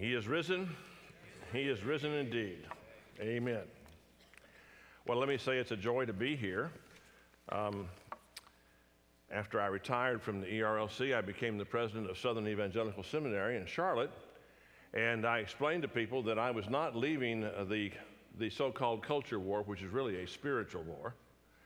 He is risen. He is risen indeed. Amen. Well, let me say it's a joy to be here. After I retired from the ERLC, I became the president of Southern Evangelical Seminary in Charlotte, and I explained to people that I was not leaving the so-called culture war, which is really a spiritual war.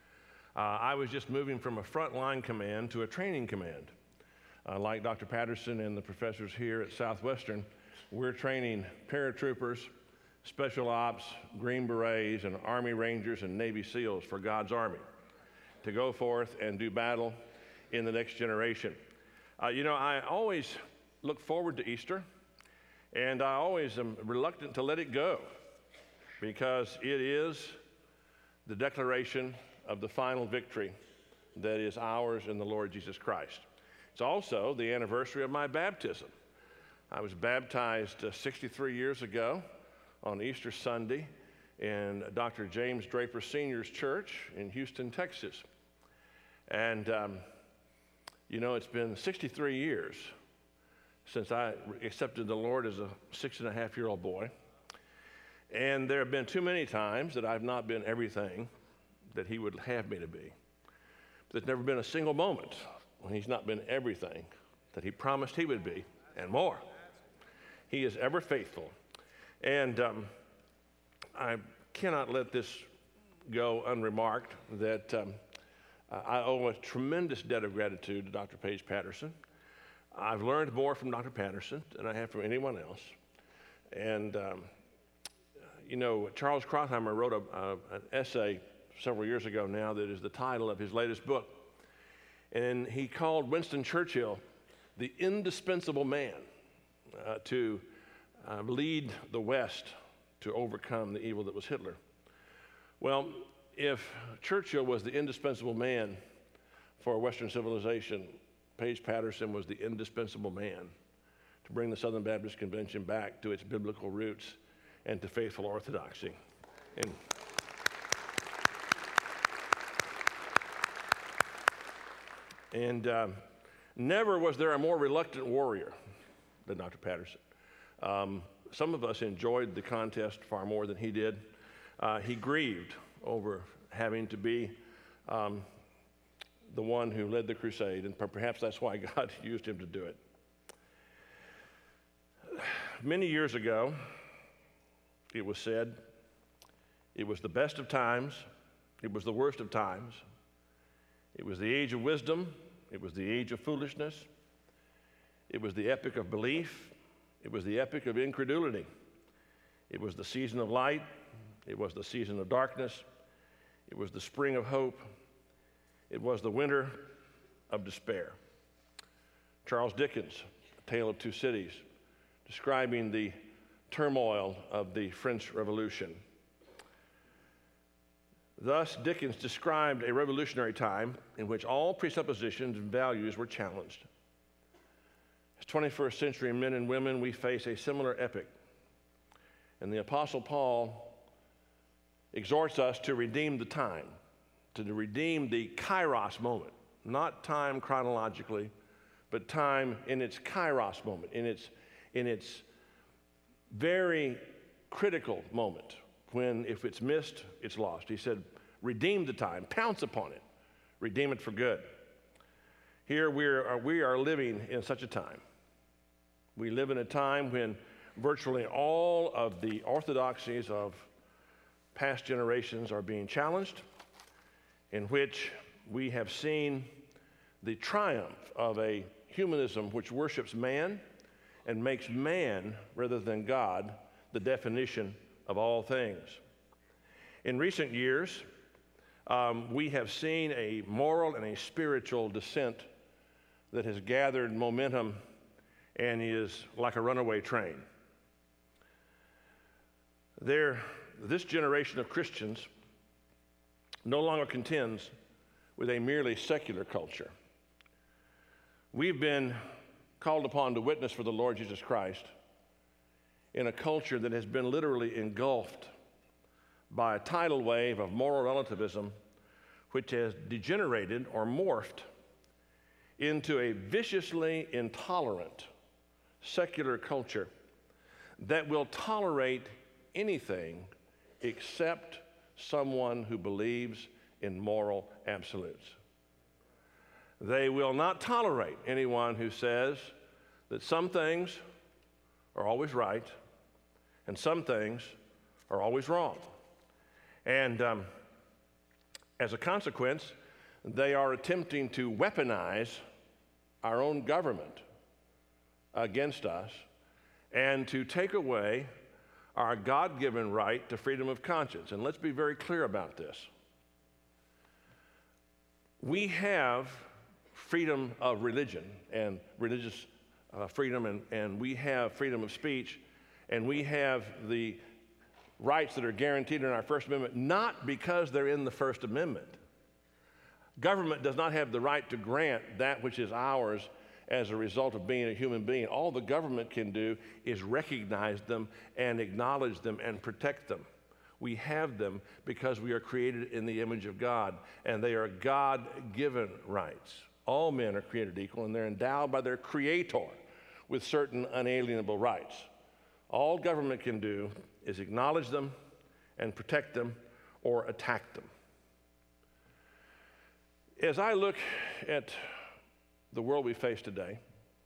I was just moving from a frontline command to a training command. Like Dr. Patterson and the professors here at Southwestern, we're training paratroopers, special ops, Green Berets, and Army Rangers and Navy SEALs for God's Army to go forth and do battle in the next generation. I always look forward to Easter, and I always am reluctant to let it go because it is the declaration of the final victory that is ours in the Lord Jesus Christ. It's also the anniversary of my baptism. I was baptized 63 years ago on Easter Sunday in Dr. James Draper Sr.'s church in Houston, Texas. And, it's been 63 years since I accepted the Lord as a 6.5-year-old boy. And there have been too many times that I've not been everything that He would have me to be. There's never been a single moment when He's not been everything that He promised He would be and more. He is ever faithful. And I cannot let this go unremarked that I owe a tremendous debt of gratitude to Dr. Paige Patterson. I've learned more from Dr. Patterson than I have from anyone else. And, Charles Krauthammer wrote an essay several years ago now that is the title of his latest book. And he called Winston Churchill the indispensable man to lead the West to overcome the evil that was Hitler. Well, if Churchill was the indispensable man for Western civilization, Paige Patterson was the indispensable man to bring the Southern Baptist Convention back to its biblical roots and to faithful orthodoxy. And never was there a more reluctant warrior than Dr. Patterson. Some of us enjoyed the contest far more than he did. He grieved over having to be the one who led the crusade, and perhaps that's why God used him to do it. Many years ago, it was said, it was the best of times, it was the worst of times, it was the age of wisdom, it was the age of foolishness, it was the epoch of belief, it was the epoch of incredulity, it was the season of light, it was the season of darkness, it was the spring of hope, it was the winter of despair. Charles Dickens, A Tale of Two Cities, describing the turmoil of the French Revolution. Thus, Dickens described a revolutionary time in which all presuppositions and values were challenged. As 21st century men and women, we face a similar epoch. And the Apostle Paul exhorts us to redeem the time, to redeem the kairos moment, not time chronologically, but time in its kairos moment, in its very critical moment, when if it's missed, it's lost. He said, redeem the time, pounce upon it, redeem it for good. Here we are living in such a time. We live in a time when virtually all of the orthodoxies of past generations are being challenged, in which we have seen the triumph of a humanism which worships man and makes man, rather than God, the definition of all things. In recent years, we have seen a moral and a spiritual descent that has gathered momentum and is like a runaway train. This generation of Christians no longer contends with a merely secular culture. We've been called upon to witness for the Lord Jesus Christ in a culture that has been literally engulfed by a tidal wave of moral relativism, which has degenerated or morphed into a viciously intolerant secular culture that will tolerate anything except someone who believes in moral absolutes. They will not tolerate anyone who says that some things are always right and some things are always wrong. And as a consequence, they are attempting to weaponize our own government against us and to take away our God-given right to freedom of conscience. And let's be very clear about this. We have freedom of religion and religious freedom, and we have freedom of speech, and we have the rights that are guaranteed in our First Amendment, not because they're in the First Amendment. Government does not have the right to grant that which is ours as a result of being a human being. All the government can do is recognize them and acknowledge them and protect them. We have them because we are created in the image of God, and they are God-given rights. All men are created equal, and they're endowed by their Creator with certain unalienable rights. All government can do is acknowledge them and protect them or attack them. As I look at the world we face today,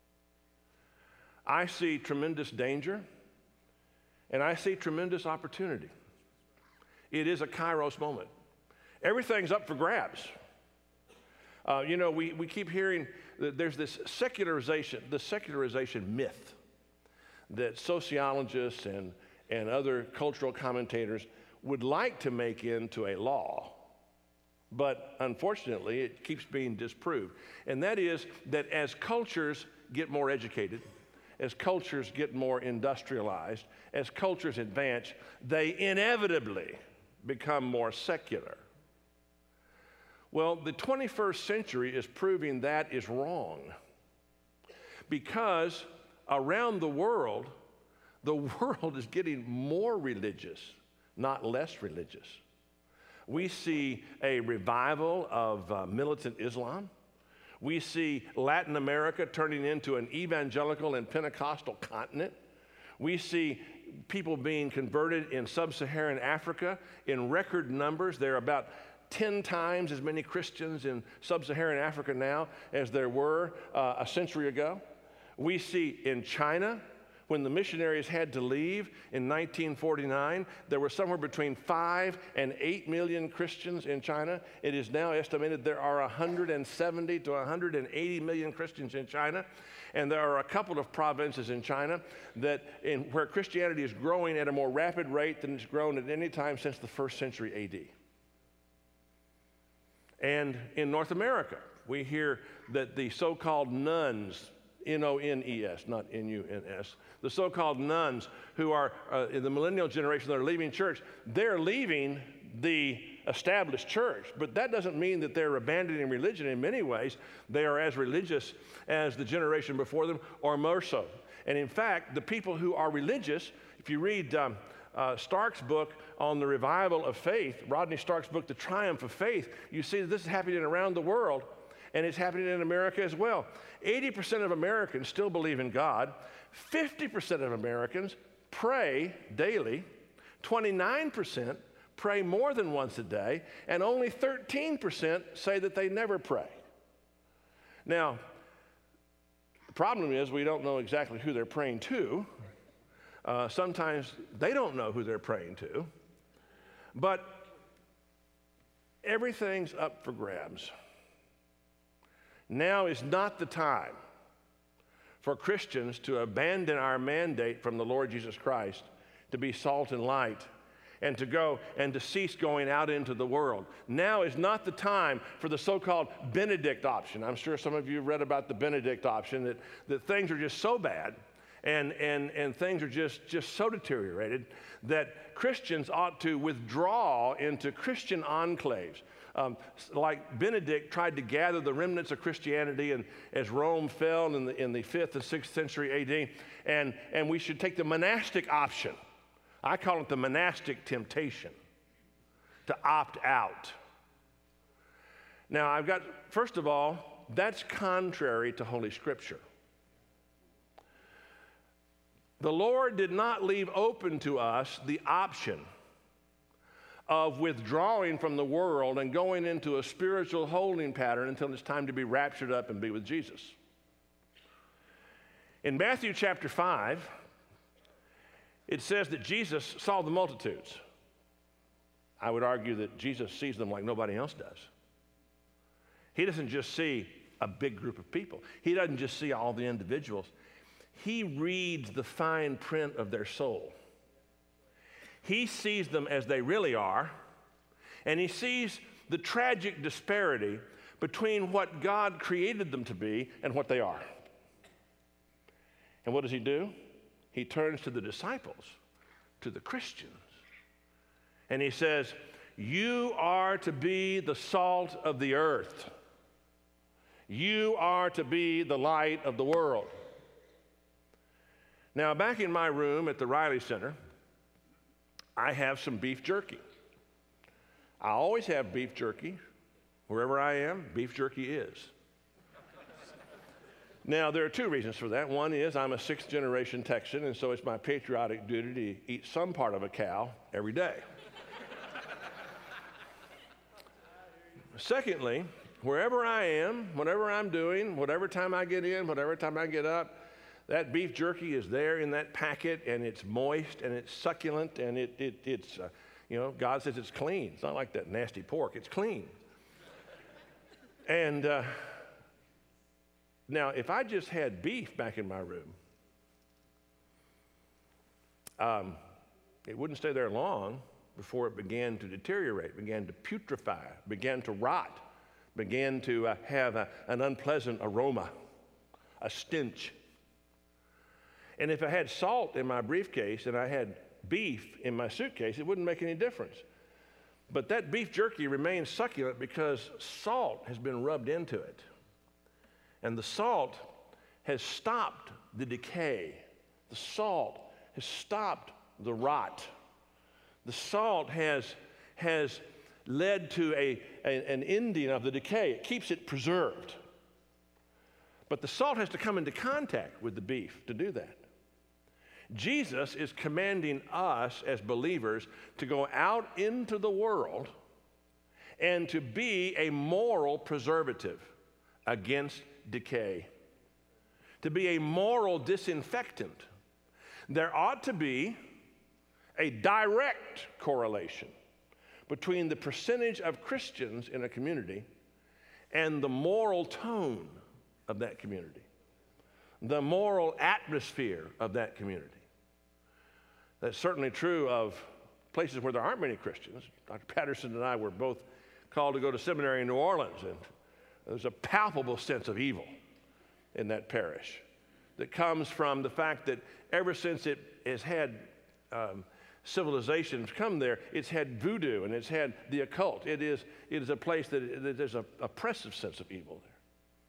I see tremendous danger and I see tremendous opportunity. It is a Kairos moment. Everything's up for grabs. We keep hearing that there's this secularization myth that sociologists and other cultural commentators would like to make into a law, but unfortunately it keeps being disproved. And that is that as cultures get more educated, as cultures get more industrialized, as cultures advance, they inevitably become more secular. Well, the 21st century is proving that is wrong, because around the world is getting more religious, not less religious. We see a revival of militant Islam. We see Latin America turning into an evangelical and Pentecostal continent. We see people being converted in sub-Saharan Africa in record numbers. There are about 10 times as many Christians in sub-Saharan Africa now as there were a century ago. We see in China, when the missionaries had to leave in 1949, there were somewhere between 5 and 8 million Christians in China. It is now estimated there are 170 to 180 million Christians in China. And there are a couple of provinces in China where Christianity is growing at a more rapid rate than it's grown at any time since the first century AD. And in North America, we hear that the so-called nuns, N-O-N-E-S, not N-U-N-S, the so-called nuns who are in the millennial generation that are leaving church, they're leaving the established church, but that doesn't mean that they're abandoning religion. In many ways, they are as religious as the generation before them, or more so. And in fact, the people who are religious, if you read Stark's book on the revival of faith, Rodney Stark's book, The Triumph of Faith, you see that this is happening around the world, and it's happening in America as well. 80% of Americans still believe in God. 50% of Americans pray daily. 29% pray more than once a day, and only 13% say that they never pray. Now, the problem is we don't know exactly who they're praying to. Sometimes they don't know who they're praying to. But everything's up for grabs. Now is not the time for Christians to abandon our mandate from the Lord Jesus Christ to be salt and light and to go and to cease going out into the world. Now is not the time for the so-called Benedict option. I'm sure some of you have read about the Benedict option, that things are just so bad and things are just so deteriorated that Christians ought to withdraw into Christian enclaves. Like Benedict tried to gather the remnants of Christianity and as Rome fell in the 5th and 6th century AD, and we should take the monastic option. I call it the monastic temptation, to opt out. Now, first of all, that's contrary to Holy Scripture. The Lord did not leave open to us the option of withdrawing from the world and going into a spiritual holding pattern until it's time to be raptured up and be with Jesus. In Matthew chapter 5, it says that Jesus saw the multitudes. I would argue that Jesus sees them like nobody else does. He doesn't just see a big group of people. He doesn't just see all the individuals. He reads the fine print of their soul. He sees them as they really are, and he sees the tragic disparity between what God created them to be and what they are. And what does he do? He turns to the disciples, to the Christians, and he says, you are to be the salt of the earth. You are to be the light of the world. Now, back in my room at the Riley Center, I have some beef jerky. I always have beef jerky. Wherever I am, beef jerky is. Now, there are two reasons for that. One is I'm a sixth-generation Texan, and so it's my patriotic duty to eat some part of a cow every day. Secondly, wherever I am, whatever I'm doing, whatever time I get in, whatever time I get up, that beef jerky is there in that packet, and it's moist, and it's succulent, and it's God says it's clean. It's not like that nasty pork. It's clean. And now, if I just had beef back in my room, it wouldn't stay there long before it began to deteriorate, began to putrefy, began to rot, began to have an unpleasant aroma, a stench. And if I had salt in my briefcase and I had beef in my suitcase, it wouldn't make any difference. But that beef jerky remains succulent because salt has been rubbed into it. And the salt has stopped the decay. The salt has stopped the rot. The salt has led to an ending of the decay. It keeps it preserved. But the salt has to come into contact with the beef to do that. Jesus is commanding us as believers to go out into the world and to be a moral preservative against decay, to be a moral disinfectant. There ought to be a direct correlation between the percentage of Christians in a community and the moral tone of that community, the moral atmosphere of that community. That's certainly true of places where there aren't many Christians. Dr. Patterson and I were both called to go to seminary in New Orleans, and there's a palpable sense of evil in that parish that comes from the fact that ever since it has had civilizations come there, it's had voodoo and it's had the occult. It is a place that there's an oppressive sense of evil there.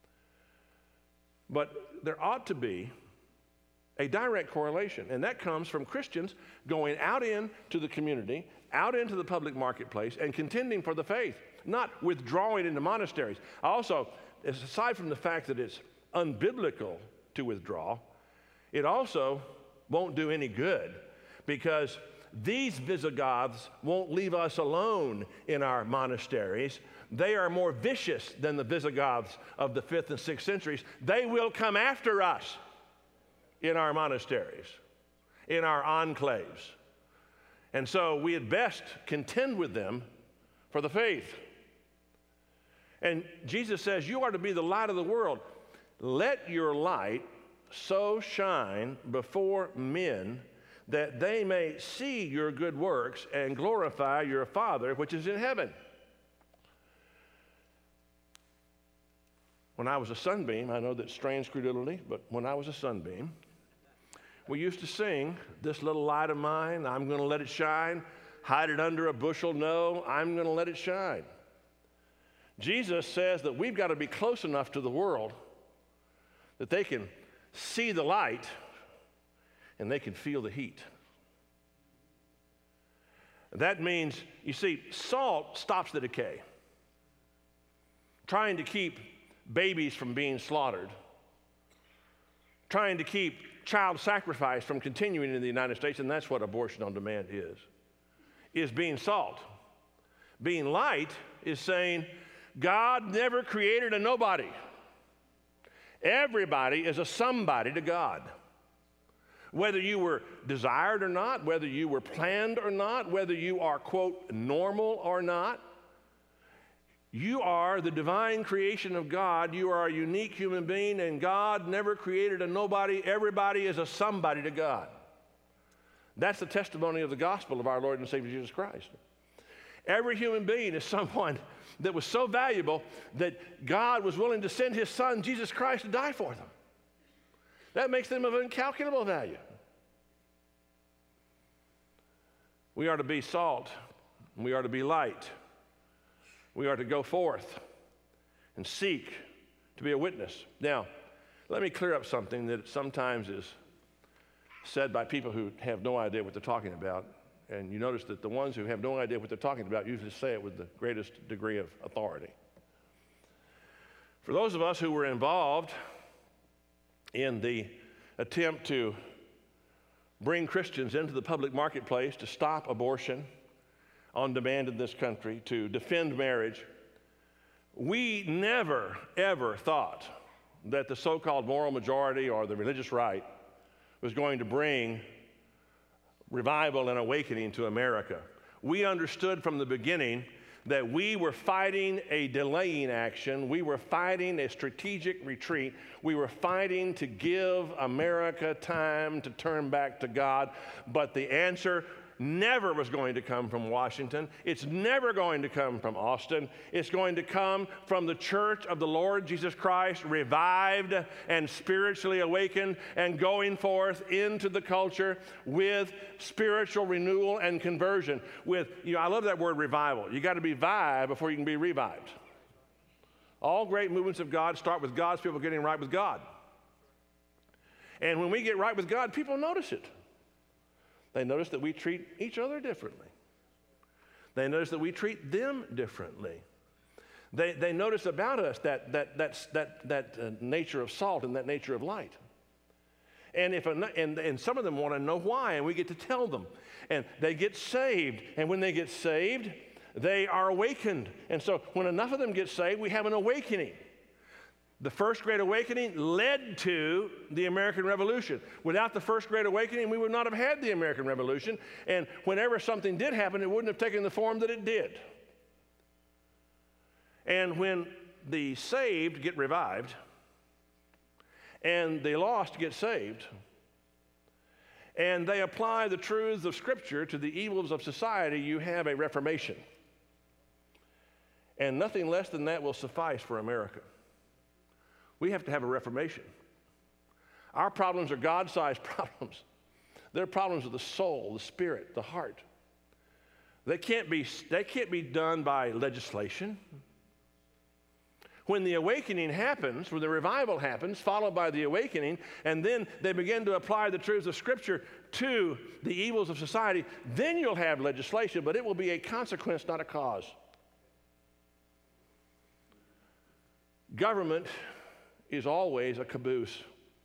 But there ought to be a direct correlation, and that comes from Christians going out into the community, out into the public marketplace, and contending for the faith, not withdrawing into monasteries. Also, aside from the fact that it's unbiblical to withdraw, it also won't do any good, because these Visigoths won't leave us alone in our monasteries. They are more vicious than the Visigoths of the 5th and 6th centuries. They will come after us in our monasteries, in our enclaves. And so we had best contend with them for the faith. And Jesus says, you are to be the light of the world. Let your light so shine before men that they may see your good works and glorify your Father which is in heaven. When I was a sunbeam, I know that's strange credulity, but when I was a sunbeam, we used to sing, this little light of mine, I'm going to let it shine. Hide it under a bushel, no, I'm going to let it shine. Jesus says that we've got to be close enough to the world that they can see the light and they can feel the heat. That means, you see, salt stops the decay. Trying to keep babies from being slaughtered, trying to keep child sacrifice from continuing in the United States, and that's what abortion on demand is being salt. Being light is saying, God never created a nobody. Everybody is a somebody to God. Whether you were desired or not, whether you were planned or not, whether you are, quote, normal or not, you are the divine creation of God. You are a unique human being, and God never created a nobody. Everybody is a somebody to God. That's the testimony of the gospel of our Lord and Savior Jesus Christ. Every human being is someone that was so valuable that God was willing to send his son, Jesus Christ, to die for them. That makes them of incalculable value. We are to be salt. We are to be light. We are to go forth and seek to be a witness. Now, let me clear up something that sometimes is said by people who have no idea what they're talking about. And you notice that the ones who have no idea what they're talking about usually say it with the greatest degree of authority. For those of us who were involved in the attempt to bring Christians into the public marketplace to stop abortion on demand in this country, to defend marriage, we never, ever thought that the so-called moral majority or the religious right was going to bring revival and awakening to America. We understood from the beginning that we were fighting a delaying action. We were fighting a strategic retreat. We were fighting to give America time to turn back to God. But the answer never was going to come from Washington. It's never going to come from Austin. It's going to come from the church of the Lord Jesus Christ, revived and spiritually awakened and going forth into the culture with spiritual renewal and conversion. I love that word revival. You got to be vived before you can be revived. All great movements of God start with God's people getting right with God. And when we get right with God, people notice it. They notice that we treat each other differently. They notice that we treat them differently. They notice about us that nature of salt and that nature of light. And some of them want to know why, and we get to tell them. And they get saved. And when they get saved, they are awakened. And so when enough of them get saved, we have an awakening. The First Great Awakening led to the American Revolution. Without the First Great Awakening, we would not have had the American Revolution. And whenever something did happen, it wouldn't have taken the form that it did. And when the saved get revived and the lost get saved, and they apply the truths of Scripture to the evils of society, you have a reformation. And nothing less than that will suffice for America. We have to have a reformation. Our problems are God-sized problems. They're problems of the soul, the spirit, the heart. They can't be done by legislation. When the awakening happens, when the revival happens, followed by the awakening, and then they begin to apply the truths of Scripture to the evils of society, then you'll have legislation, but it will be a consequence, not a cause. Government is always a caboose.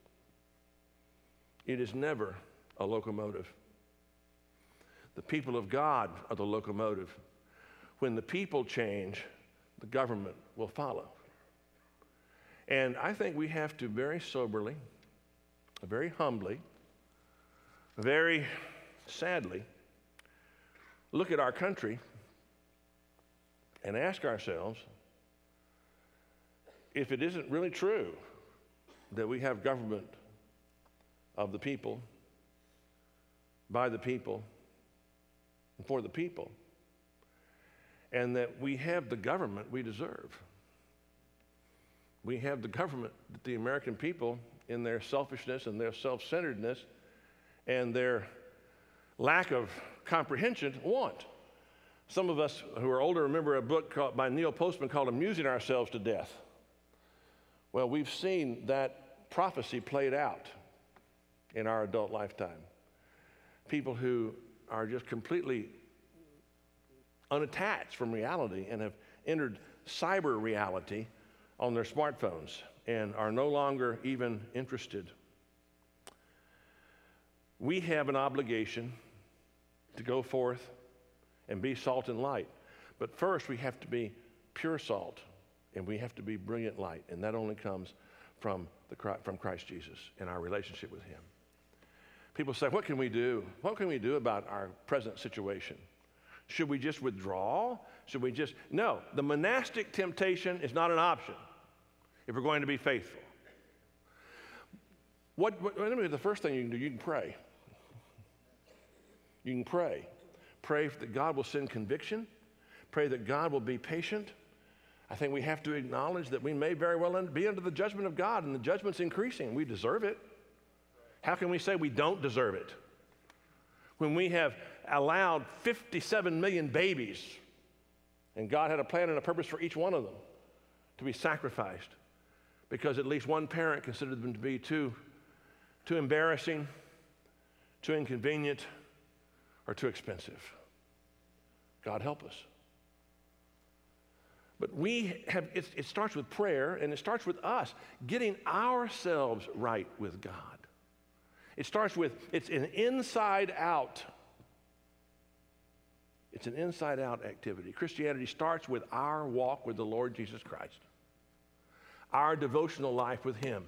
It is never a locomotive. The people of God are the locomotive. When the people change, the government will follow. And I think we have to very soberly, very humbly, very sadly look at our country and ask ourselves if it isn't really true that we have government of the people, by the people, and for the people, and that we have the government we deserve. We have the government that the American people, in their selfishness and their self-centeredness and their lack of comprehension, want. Some of us who are older remember a book by Neil Postman called Amusing Ourselves to Death. Well, we've seen that prophecy played out in our adult lifetime. People who are just completely unattached from reality and have entered cyber reality on their smartphones and are no longer even interested. We have an obligation to go forth and be salt and light. But first, we have to be pure salt, and we have to be brilliant light, and that only comes from Christ Jesus and our relationship with him. People say, what can we do? What can we do about our present situation? Should we just withdraw? Should we just... No, the monastic temptation is not an option if we're going to be faithful. The first thing you can do, you can pray. You can pray. Pray that God will send conviction. Pray that God will be patient. I think we have to acknowledge that we may very well be under the judgment of God, and the judgment's increasing. We deserve it. How can we say we don't deserve it when we have allowed 57 million babies, and God had a plan and a purpose for each one of them to be sacrificed because at least one parent considered them to be too embarrassing, too inconvenient, or too expensive? God help us. But it starts with prayer, and it starts with us getting ourselves right with God. It starts with, it's an inside out. It's an inside out activity. Christianity starts with our walk with the Lord Jesus Christ, our devotional life with him.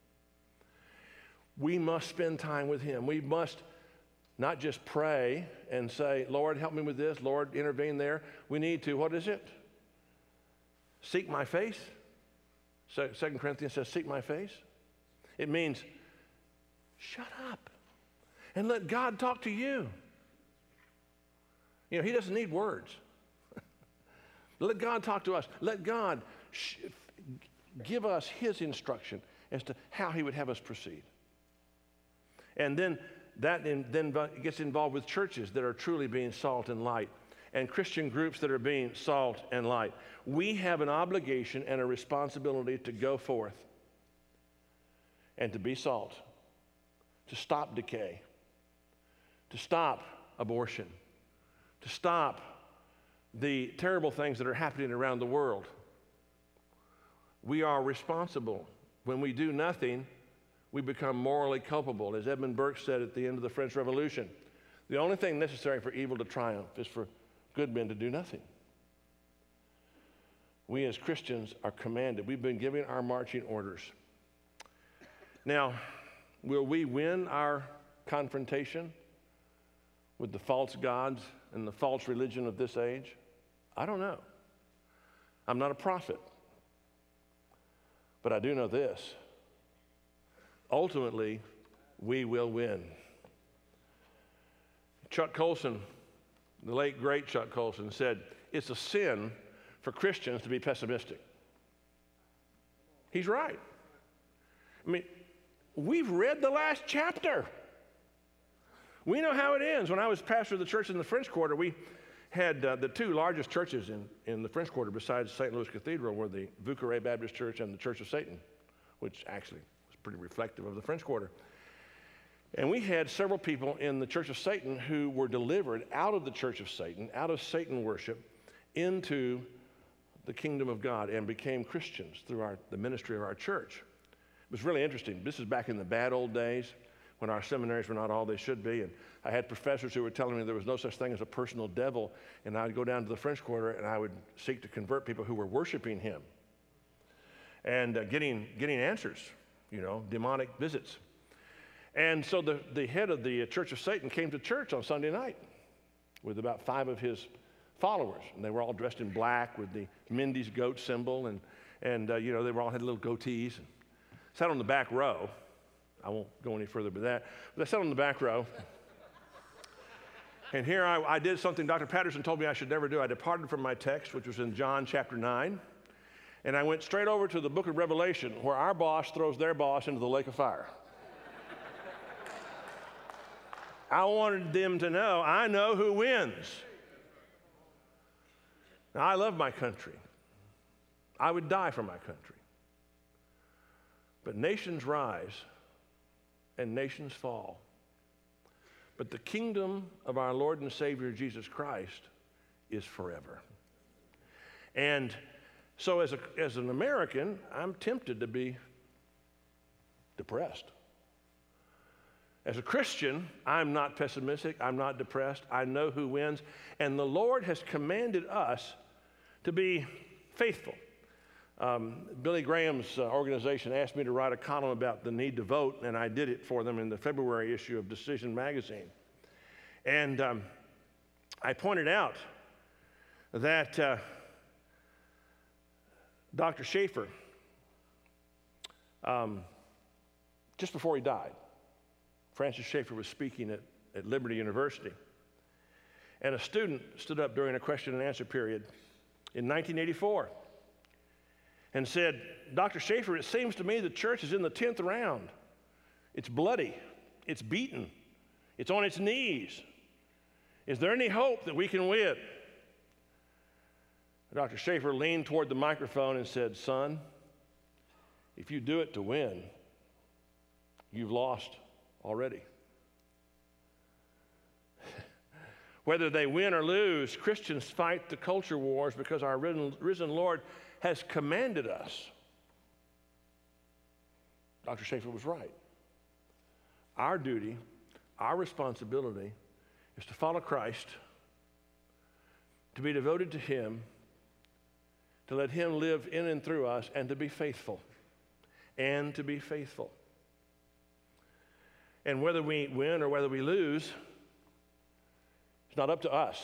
We must spend time with him. We must not just pray and say, Lord, help me with this. Lord, intervene there. We need to, what is it? Seek my face. 2 Corinthians says, seek my face. It means, shut up and let God talk to you. You know, he doesn't need words. Let God talk to us. Let God give us his instruction as to how he would have us proceed. And then that then gets involved with churches that are truly being salt and light, and Christian groups that are being salt and light. We have an obligation and a responsibility to go forth and to be salt, to stop decay, to stop abortion, to stop the terrible things that are happening around the world. We are responsible. When we do nothing, we become morally culpable. As Edmund Burke said at the end of the French Revolution, the only thing necessary for evil to triumph is for good men to do nothing. We as Christians are commanded. We've been given our marching orders. Now, will we win our confrontation with the false gods and the false religion of this age? I don't know. I'm not a prophet. But I do know this. Ultimately, we will win. Chuck Colson, the late great Chuck Colson, said, it's a sin for Christians to be pessimistic. He's right. I mean, we've read the last chapter. We know how it ends. When I was pastor of the church in the French Quarter, we had the two largest churches in the French Quarter besides St. Louis Cathedral were the Vieux-Carré Baptist Church and the Church of Satan, which actually was pretty reflective of the French Quarter. And we had several people in the Church of Satan who were delivered out of the Church of Satan, out of Satan worship, into the kingdom of God and became Christians through the ministry of our church. It was really interesting. This is back in the bad old days when our seminaries were not all they should be. And I had professors who were telling me there was no such thing as a personal devil. And I would go down to the French Quarter and I would seek to convert people who were worshiping him and getting answers, demonic visits. And so the head of the Church of Satan came to church on Sunday night with about 5 of his followers. And they were all dressed in black with the Mindy's goat symbol. And they were all had little goatees. And sat on the back row. I won't go any further with that. But I sat on the back row. And here I did something Dr. Patterson told me I should never do. I departed from my text, which was in John chapter 9. And I went straight over to the book of Revelation, where our boss throws their boss into the lake of fire. I wanted them to know I know who wins. Now, I love my country. I would die for my country. But nations rise and nations fall. But the kingdom of our Lord and Savior Jesus Christ is forever. And so as an American, I'm tempted to be depressed. As a Christian, I'm not pessimistic. I'm not depressed. I know who wins. And the Lord has commanded us to be faithful. Billy Graham's organization asked me to write a column about the need to vote, and I did it for them in the February issue of Decision Magazine. And I pointed out that Dr. Schaeffer, just before he died, Francis Schaeffer was speaking at Liberty University, and a student stood up during a question and answer period in 1984 and said, "Dr. Schaeffer, it seems to me the church is in the 10th round. It's bloody, it's beaten, it's on its knees. Is there any hope that we can win?" Dr. Schaeffer leaned toward the microphone and said, "Son, if you do it to win, you've lost already." Whether they win or lose, Christians fight the culture wars because our risen Lord has commanded us. Dr. Schaeffer was right. Our duty, our responsibility is to follow Christ, to be devoted to Him, to let Him live in and through us, and to be faithful. And to be faithful. And whether we win or whether we lose, it's not up to us.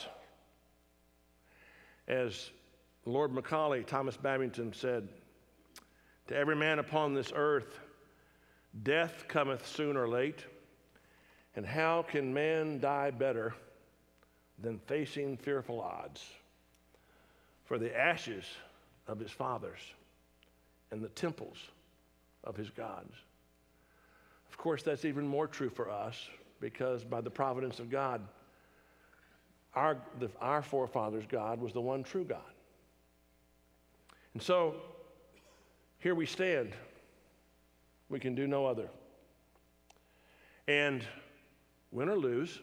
As Lord Macaulay, Thomas Babington said, "To every man upon this earth, death cometh soon or late, and how can man die better than facing fearful odds? For the ashes of his fathers and the temples of his gods." Of course, that's even more true for us because by the providence of God, our forefathers' God was the one true God. And so, here we stand. We can do no other. And win or lose,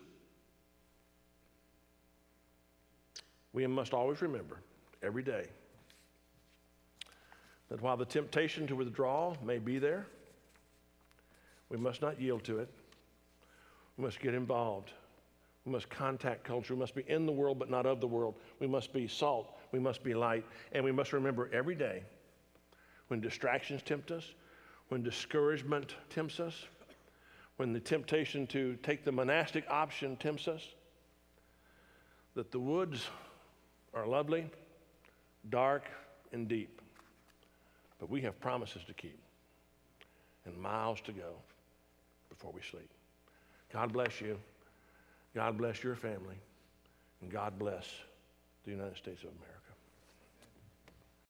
we must always remember, every day, that while the temptation to withdraw may be there, we must not yield to it. We must get involved. We must contact culture. We must be in the world but not of the world. We must be salt. We must be light. And we must remember every day when distractions tempt us, when discouragement tempts us, when the temptation to take the monastic option tempts us, that the woods are lovely, dark, and deep. But we have promises to keep and miles to go before we sleep. God bless you. God bless your family. And God bless the United States of America.